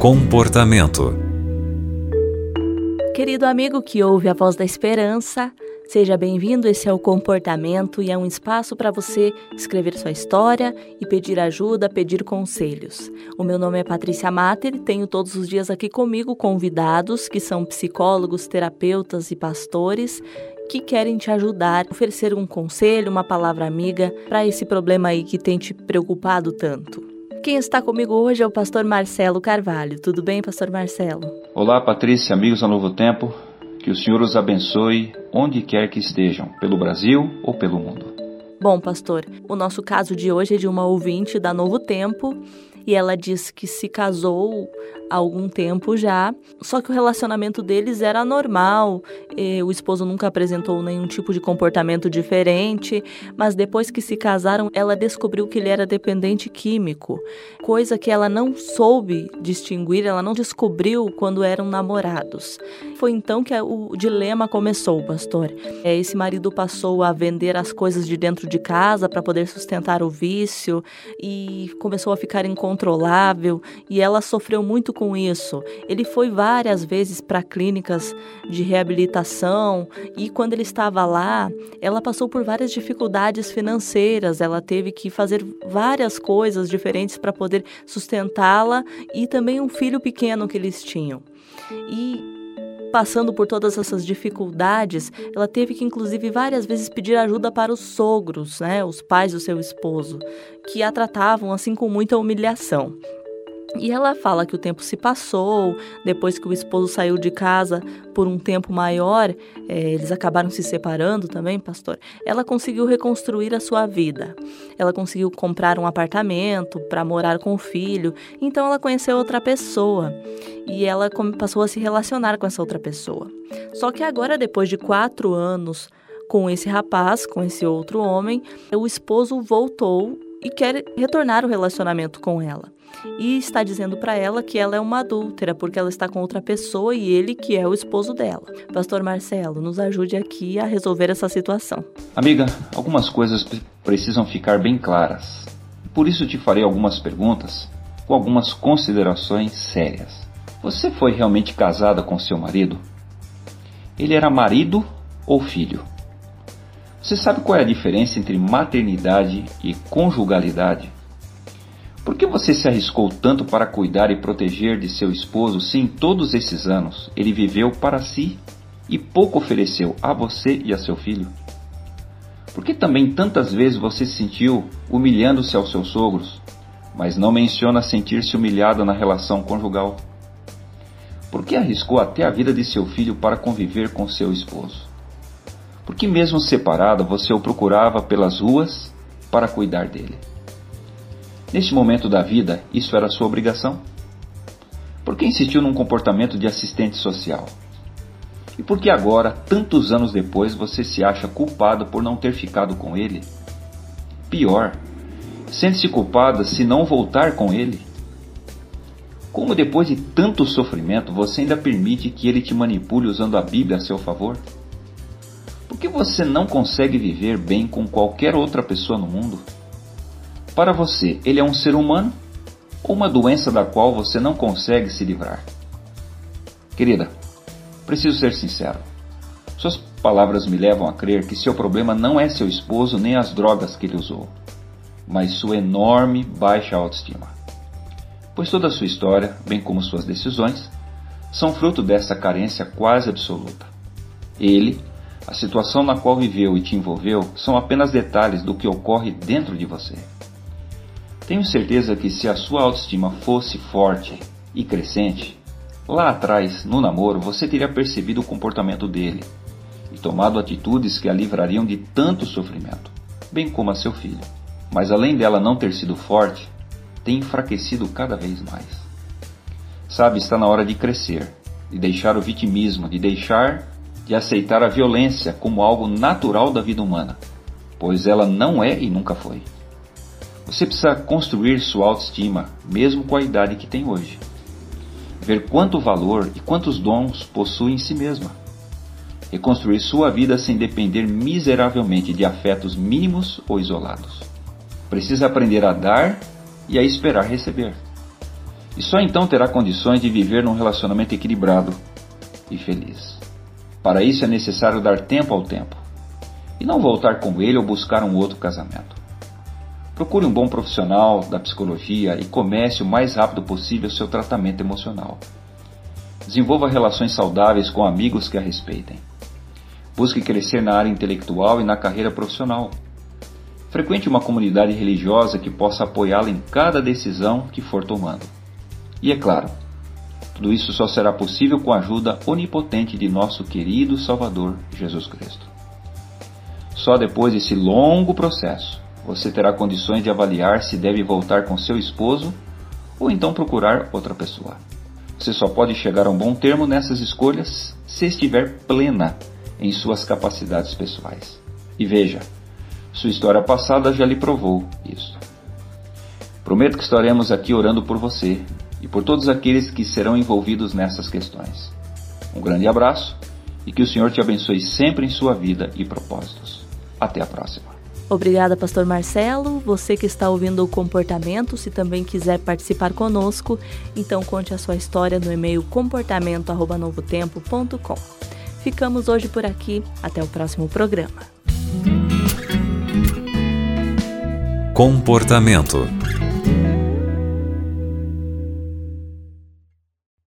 Comportamento. Querido amigo que ouve a voz da esperança, seja bem-vindo. Esse é o Comportamento e é um espaço para você escrever sua história e pedir ajuda, pedir conselhos. O meu nome é Patrícia Mater e tenho todos os dias aqui comigo convidados que são psicólogos, terapeutas e pastores que querem te ajudar, oferecer um conselho, uma palavra amiga para esse problema aí que tem te preocupado tanto. Quem está comigo hoje é o pastor Marcelo Carvalho. Tudo bem, pastor Marcelo? Olá, Patrícia, amigos da Novo Tempo. Que o Senhor os abençoe onde quer que estejam, pelo Brasil ou pelo mundo. Bom, pastor, o nosso caso de hoje é de uma ouvinte da Novo Tempo e ela diz que se casou há algum tempo já, só que o relacionamento deles era normal, o esposo nunca apresentou nenhum tipo de comportamento diferente, mas depois que se casaram, ela descobriu que ele era dependente químico, coisa que ela não soube distinguir, ela não descobriu quando eram namorados. Foi então que o dilema começou, pastor. Esse marido passou a vender as coisas de dentro de casa para poder sustentar o vício e começou a ficar incontrolável e ela sofreu muito com isso. Ele foi várias vezes para clínicas de reabilitação e quando ele estava lá, ela passou por várias dificuldades financeiras, ela teve que fazer várias coisas diferentes para poder sustentá-la e também um filho pequeno que eles tinham. E passando por todas essas dificuldades, ela teve que, inclusive, várias vezes pedir ajuda para os sogros, os pais do seu esposo, que a tratavam assim com muita humilhação. E ela fala que o tempo se passou, depois que o esposo saiu de casa por um tempo maior, eles acabaram se separando também, pastor. Ela conseguiu reconstruir a sua vida. Ela conseguiu comprar um apartamento para morar com o filho. Então ela conheceu outra pessoa e ela passou a se relacionar com essa outra pessoa. Só que agora, depois de 4 anos com esse rapaz, com esse outro homem, o esposo voltou e quer retornar o relacionamento com ela. E está dizendo para ela que ela é uma adúltera, porque ela está com outra pessoa e ele que é o esposo dela. Pastor Marcelo, nos ajude aqui a resolver essa situação. Amiga, algumas coisas precisam ficar bem claras. Por isso te farei algumas perguntas com algumas considerações sérias. Você foi realmente casada com seu marido? Ele era marido ou filho? Você sabe qual é a diferença entre maternidade e conjugalidade? Por que você se arriscou tanto para cuidar e proteger de seu esposo se em todos esses anos ele viveu para si e pouco ofereceu a você e a seu filho? Por que também tantas vezes você se sentiu humilhando-se aos seus sogros, mas não menciona sentir-se humilhado na relação conjugal? Por que arriscou até a vida de seu filho para conviver com seu esposo? Por que mesmo separado você o procurava pelas ruas para cuidar dele? Neste momento da vida, isso era sua obrigação? Por que insistiu num comportamento de assistente social? E por que agora, tantos anos depois, você se acha culpado por não ter ficado com ele? Pior, sente-se culpada se não voltar com ele? Como depois de tanto sofrimento, você ainda permite que ele te manipule usando a Bíblia a seu favor? Por que você não consegue viver bem com qualquer outra pessoa no mundo? Para você, ele é um ser humano ou uma doença da qual você não consegue se livrar? Querida, preciso ser sincero. Suas palavras me levam a crer que seu problema não é seu esposo nem as drogas que ele usou, mas sua enorme baixa autoestima. Pois toda a sua história, bem como suas decisões, são fruto dessa carência quase absoluta. Ele, a situação na qual viveu e te envolveu, são apenas detalhes do que ocorre dentro de você. Tenho certeza que se a sua autoestima fosse forte e crescente, lá atrás, no namoro, você teria percebido o comportamento dele e tomado atitudes que a livrariam de tanto sofrimento, bem como a seu filho. Mas além dela não ter sido forte, tem enfraquecido cada vez mais. Sabe, está na hora de crescer, de deixar o vitimismo, de aceitar a violência como algo natural da vida humana, pois ela não é e nunca foi. Você precisa construir sua autoestima, mesmo com a idade que tem hoje. Ver quanto valor e quantos dons possui em si mesma. Reconstruir sua vida sem depender miseravelmente de afetos mínimos ou isolados. Precisa aprender a dar e a esperar receber. E só então terá condições de viver num relacionamento equilibrado e feliz. Para isso é necessário dar tempo ao tempo, e não voltar com ele ou buscar um outro casamento. Procure um bom profissional da psicologia e comece o mais rápido possível seu tratamento emocional. Desenvolva relações saudáveis com amigos que a respeitem. Busque crescer na área intelectual e na carreira profissional. Frequente uma comunidade religiosa que possa apoiá-la em cada decisão que for tomando. E é claro, tudo isso só será possível com a ajuda onipotente de nosso querido Salvador Jesus Cristo. Só depois desse longo processo, você terá condições de avaliar se deve voltar com seu esposo ou então procurar outra pessoa. Você só pode chegar a um bom termo nessas escolhas se estiver plena em suas capacidades pessoais. E veja, sua história passada já lhe provou isso. Prometo que estaremos aqui orando por você e por todos aqueles que serão envolvidos nessas questões. Um grande abraço e que o Senhor te abençoe sempre em sua vida e propósitos. Até a próxima. Obrigada, Pastor Marcelo. Você que está ouvindo o Comportamento, se também quiser participar conosco, então conte a sua história no e-mail comportamento@novotempo.com. Ficamos hoje por aqui. Até o próximo programa. Comportamento.